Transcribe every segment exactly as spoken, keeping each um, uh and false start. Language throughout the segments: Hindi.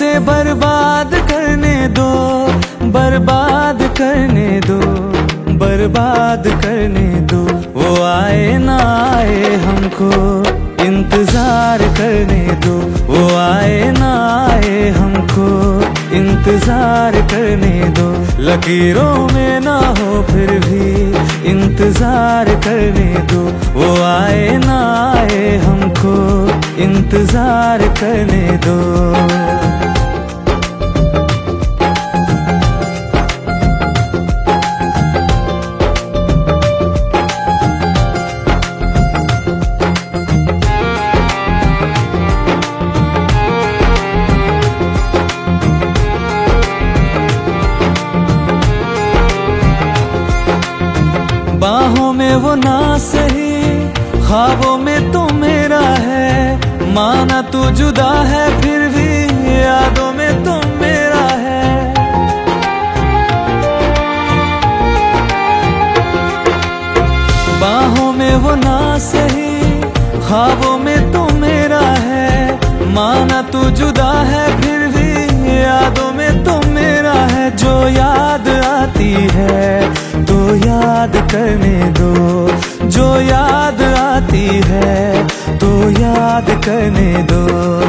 उन्हें बर्बाद करने दो, बर्बाद करने दो, बर्बाद करने दो। वो आए ना आए हमको इंतजार करने दो, वो आए ना आए हमको इंतजार करने दो। लकीरों में ना हो फिर भी इंतजार करने दो, वो आए ना आए हमको इंतजार करने दो। बाहों में वो ना सही, ख्वाबों में तो मेरा है। माना तू जुदा है फिर भी यादों में तो मेरा है। बाहों में वो ना सही, ख्वाबों में तो मेरा है। माना तू जुदा है फिर भी यादों में तो मेरा है। जो याद आती है तो याद करने दो, जो याद आती है तो याद करने दो।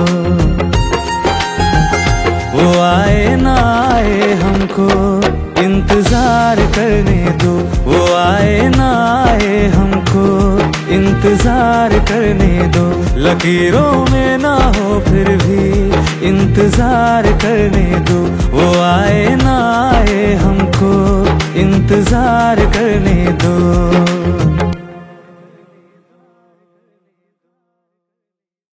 वो आए ना आए हमको इंतजार करने दो, वो आए ना आए हमको इंतजार करने दो। लकीरों में ना हो फिर भी इंतजार करने दो, वो आए ना आए हमको इंतजार करने दो।